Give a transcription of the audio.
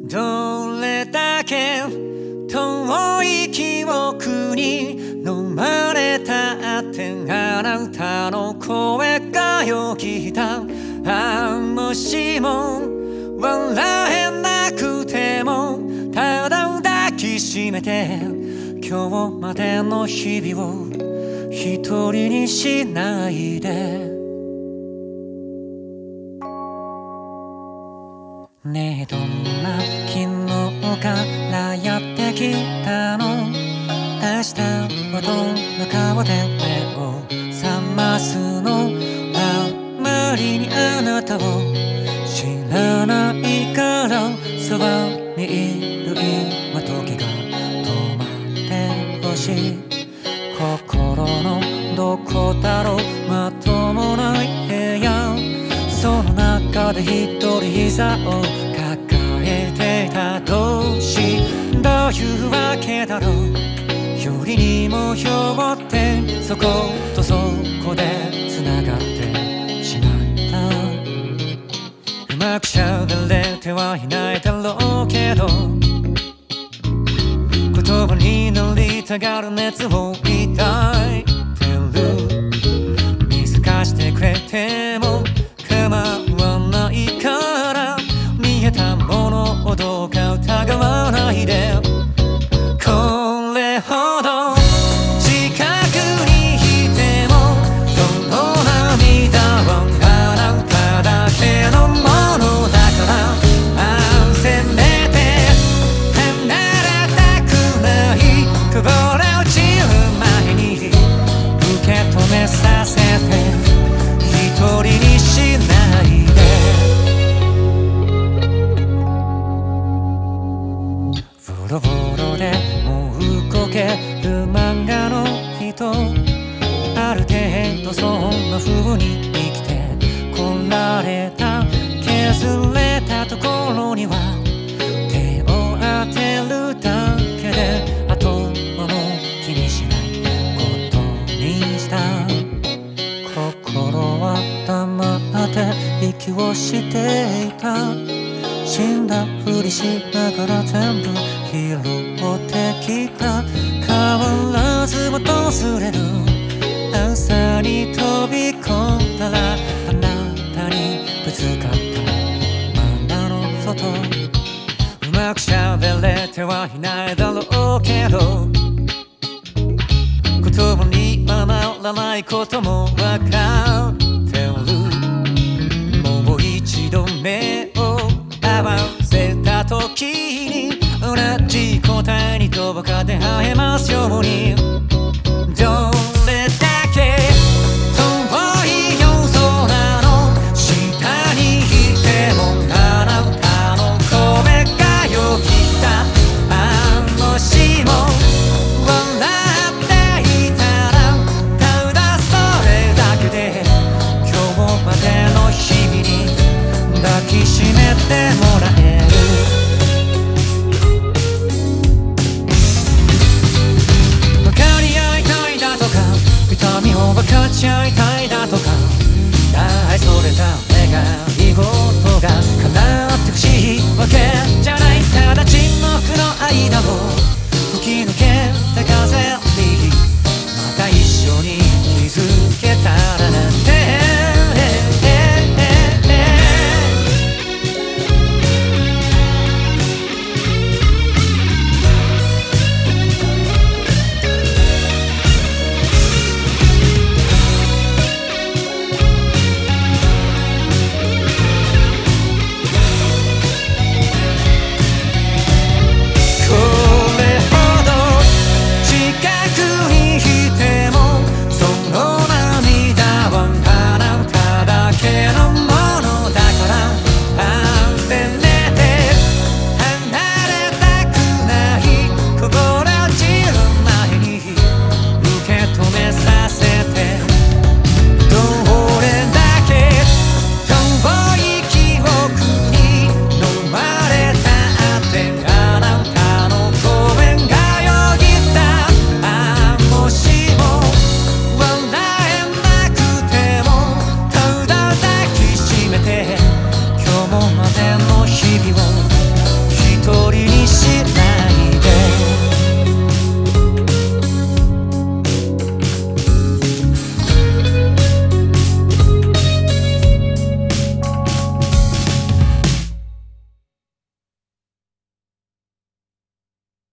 どれだけ遠い記憶に飲まれたってあなたの声がよぎった。もしも笑えなくてもただ抱きしめて今日までの日々を一人にしないで。ねえどんな昨日からやってきたの。明日はどんな顔で目を覚ますの。あまりにあなたを知らないからそばにいる今時が止まってほしい。心のどこだろうまともない部屋、その中で一人膝を抱えていた。どういうわけだろう。よりにもよってそことそこで繋がってしまった。うまくしゃべれてはいないだろうけど言葉になりたがる熱を抱いてる。見透かしてくれても構わないから見えたものをどうか疑わないで。これほど近くにいてもその涙はあなただけのものだから。せめて離れたくない。こぼれ落ちる前に受け止めさせて一人にしないで。ボロボロでもう動ける漫画の人、ある程度そんな風に生きてこられた。削れたところには手を当てるだけであとはもう気にしないことにした。心は黙って息をしていた。死んだふりしながら全部拾ってきた。変わらず訪れる朝に飛び込んだらあなたにぶつかった窓の外。うまくしゃべれてはいないだろうけど言葉にはならないこともわかってる。もう一度目を合わせた時に同じ答えにどこかで会えますように。どれだけ遠い夜空の下にいてもあなたの声がよぎった。もしも笑っていたらただそれだけで今日までの日々に抱きしめてもらえ